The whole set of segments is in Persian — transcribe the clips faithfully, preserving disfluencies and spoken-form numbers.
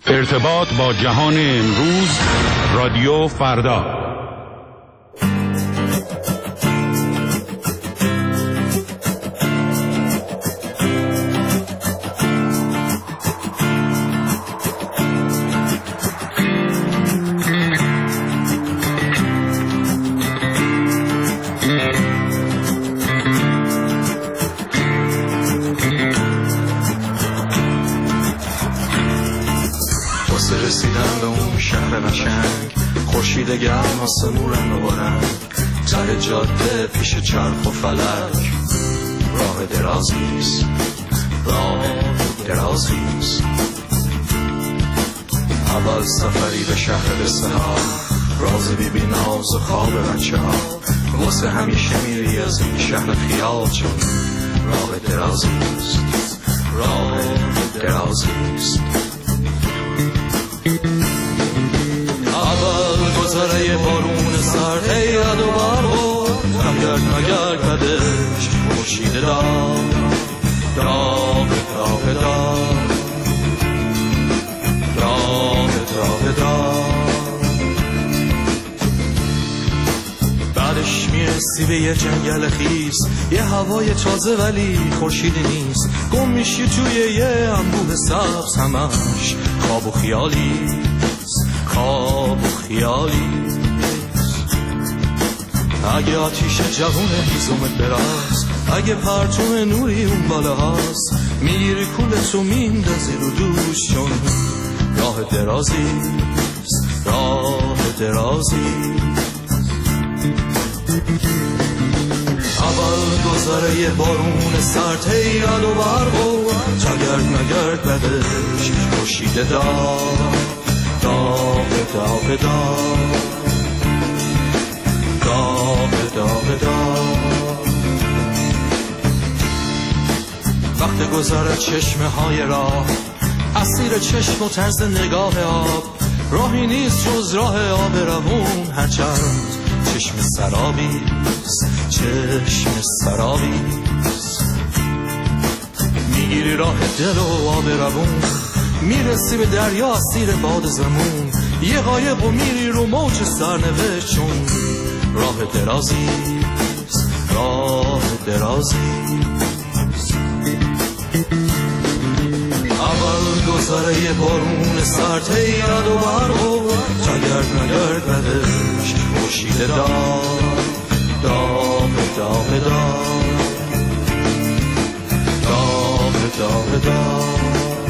ارتباط با جهان امروز، رادیو فردا. رسیدن به اون شهر قشنگ، خورشید گرم آسمون رنگ و رنگ، ته جاده پیش چرخ و فلک، راه درازیست، راه درازیست. اول سفری به شهر بستها، راز بی بی ناز و خواب بچه ها، واسه همیشه میری از این شهر خیال، چون راه درازیست، راه درازیست. اول گذره بارون سرد، ای رد و برق نگرد نگرد بدش، خورشید داغ داغ داغ داغ داغ داغ داغ. بعدش میرسی به یه جنگل خیس، یه هوای تازه ولی خورشید نیست، گم میشی توی یه انبوه سبز، همش خواب و خیالی، خواب و خیالی. اگه آتیش جوون هیزمت براست، اگه پرتون نوری اون بالا هست، میگیری کولتو میندازی رو دوش، چون راه درازیست، راه درازیست. اول گذره بارون سرد، هی رد و برق و تگرد مگرد بدش، خورشید داغ داغ داغ داغ داغ داغ داغ. وقت گذر چشمه های راه، اسیر چشم و طرز نگاه آب، راهی نیست جز راه آب روون، هرچند چشم سرابیست، چشم سرابیست. میگیری راه دل و آب روون، میرسی به دریا اسیر باد زمون، یه قایق و میری رو موج سرنوشت، چون راه درازیست، راه درازیست. اول گذره بارون سرد، هی رد و برق و تگرد مگرد بدش، خورشید داغ داغ داغ داغ داغ داغ داغ.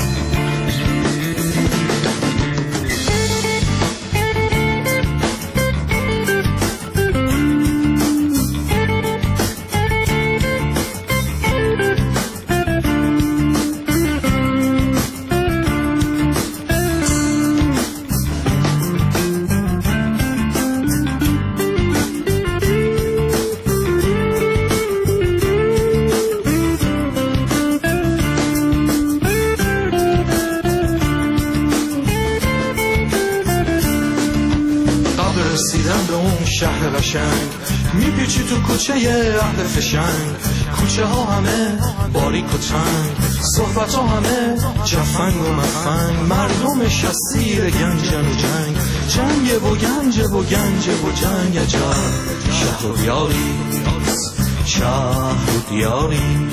رسیدن به اون شهر قشنگ، میپیچی تو کوچه اهل فشنگ، کوچه ها همه باریک و تنگ، صحبت ها همه جفنگ و مفنگ، مردمش اسیر گنجن و جنگ، جنگ و گنج و گنج و جنگ. عجب شهر و دیاری، شهر و دیاری.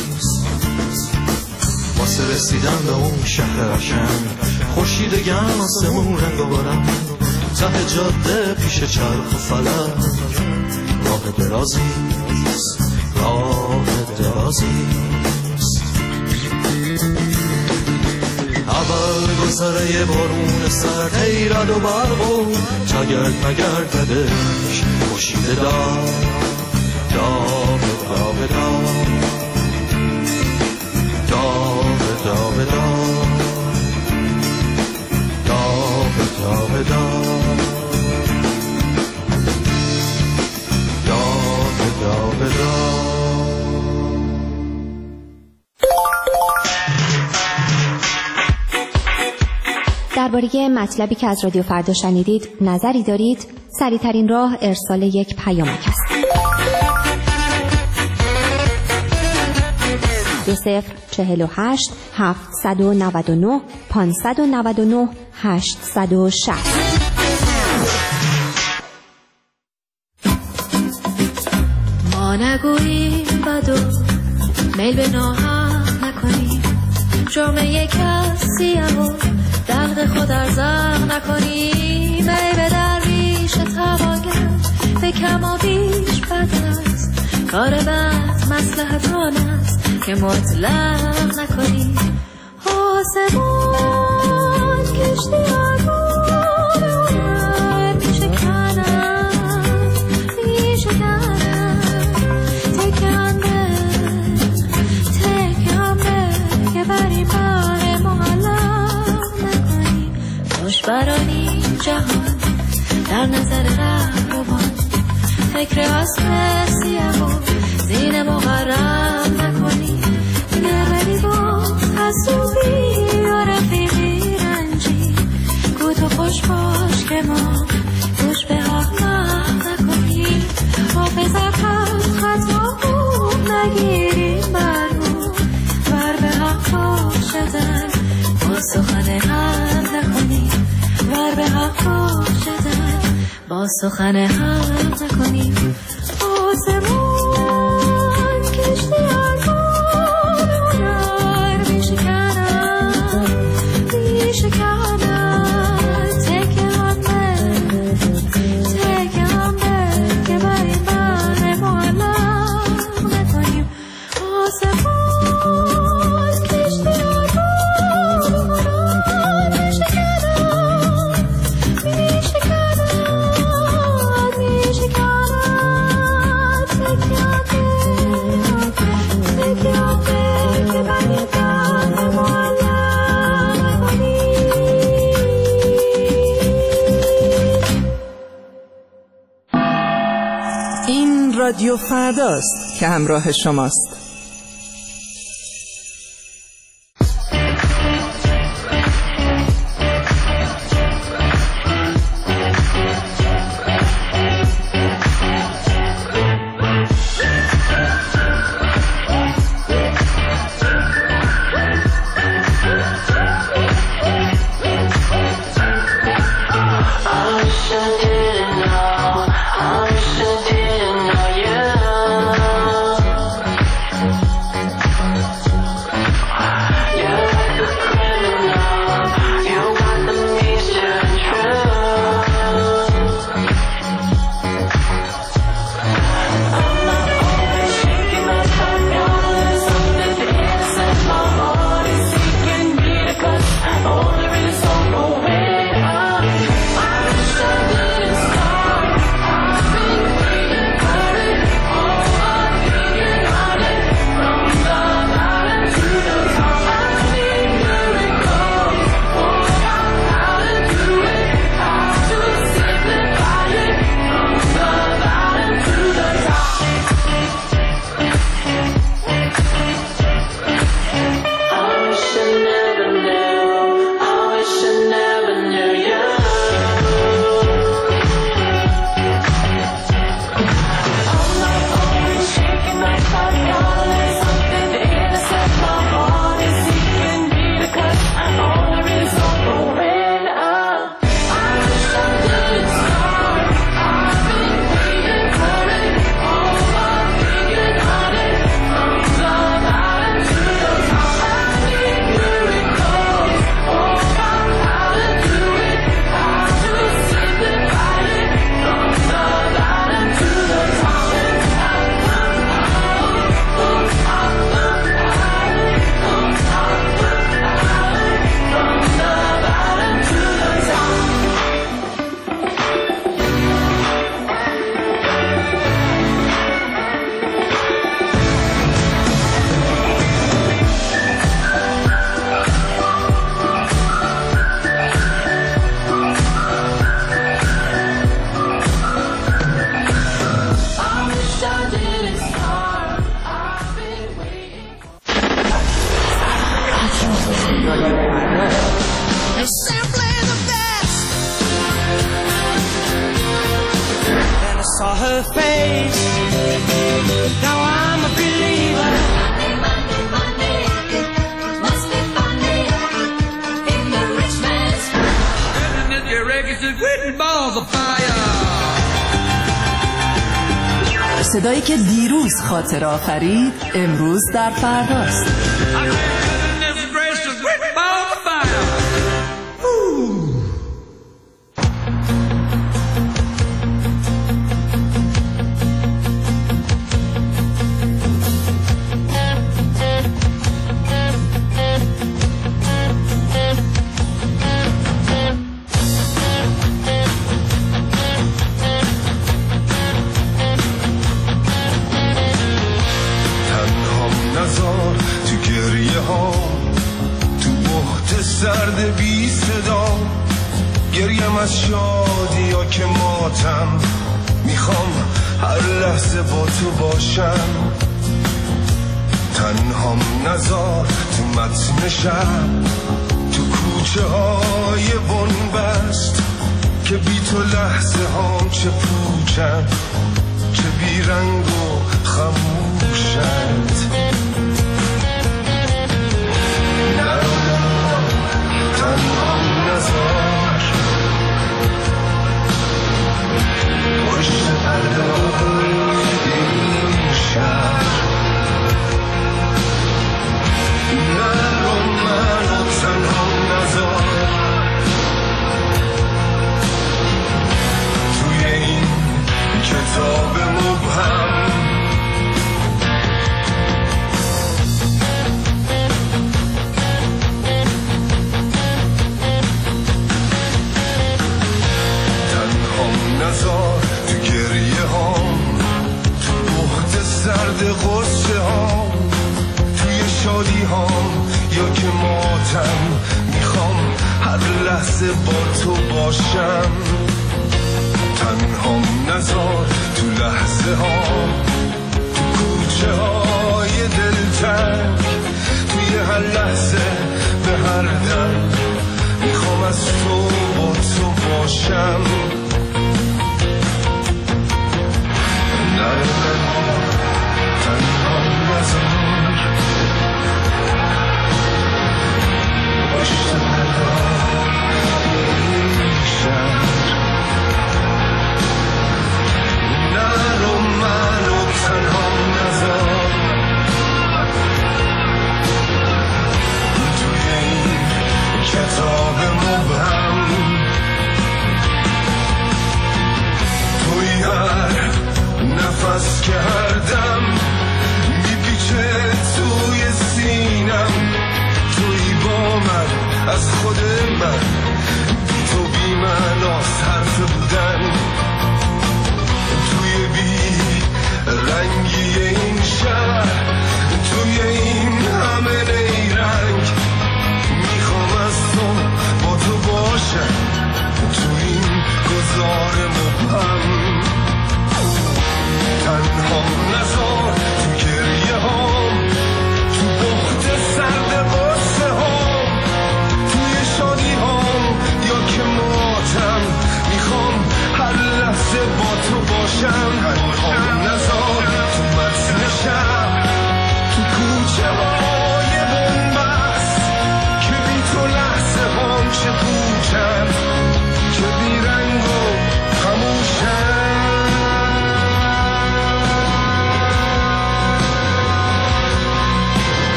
واسه رسیدن به اون شهر قشنگ، خورشید گرم آسمون رنگ و رنگ، ته جاده پیش چرخ و فلک، راه درازیست، راه درازیست. اول گذره بارون سرد، هی رد و برق و تگرد مگرد بدش، خورشید داغ داغ داغ داغ داغ داغ داغ داغ داغ. درباره مطلبی که از رادیو فردا شنیدید نظری دارید؟ سریع‌ترین راه ارسال یک پیامک است. دو صفر چهل و هشت هفتصد و نود و نه پانصد و نود و نه هشتصد و شصت. ما نگوییم بدو میل به ناحق نکنیم، جامعه کسی و دلق خود ارزاق نکنیم. ای به درویش توانگر به کم و بیش بد است، کار بد مصلحت آن است که مطلق نکنیم. آسمان کشتی آگون اونر میشه کنن میشه کنن تکن به تکن به که بریم بر معلق نکنیم. خوش برانی جهان در نظر رهروان، فکر اصل سیاه و زین مغرب نکنیم. گر بدی با حسوبی و رفیقی رنجی، گو تو خوش باش که ما گوش به حق نکنیم. حافظ حق خطا خوب نگیریم بر رو، ور به حق باشدن با سخن حق نکنیم. ور به حق باشدن با سخن حق نکنیم. آسمان کشتی آگون اونر میشه کنن میشه کنن تکن به تکن به که بریم بر معلق نکنیم. آسمان کشتی آگون اونر میشه کنن میشه کنن میشه کنن تکن به تکن به که بریم بر معلق نکنیم. این رادیو فرداست که همراه شماست. saw her face. Now I'm a believer. Monday, Monday, Monday. صدایی که دیروز خاطر آفرید امروز در فرداست. سرد بی صدا گریم از شادی ها که ماتم میخوام هر لحظه با تو باشم تنهام نزار تو متن شب تو کوچه های بنبست که بی تو لحظه هام چه پوچن چه بی رنگ و خموشند تنهام نزار پشت پرده این شهر نرو منو تنهام نزار توی این کتاب مبهم نزار تو گریه هام تو بحت سرد غصه هام توی شادی هام یا که ماتم میخوام هر لحظه با تو باشم تنهام نزار تو لحظه هام تو کوچه های دلتنگ توی هر لحظه به هر دم میخوام از تو با تو باشم تنهام نزار پشت پرده این شهر نرو منو تنهام نزار توی این کتاب مبهم توی هر نفس که هر دم میپیچه توی سینم توی با من از خود من بی تو بی من آس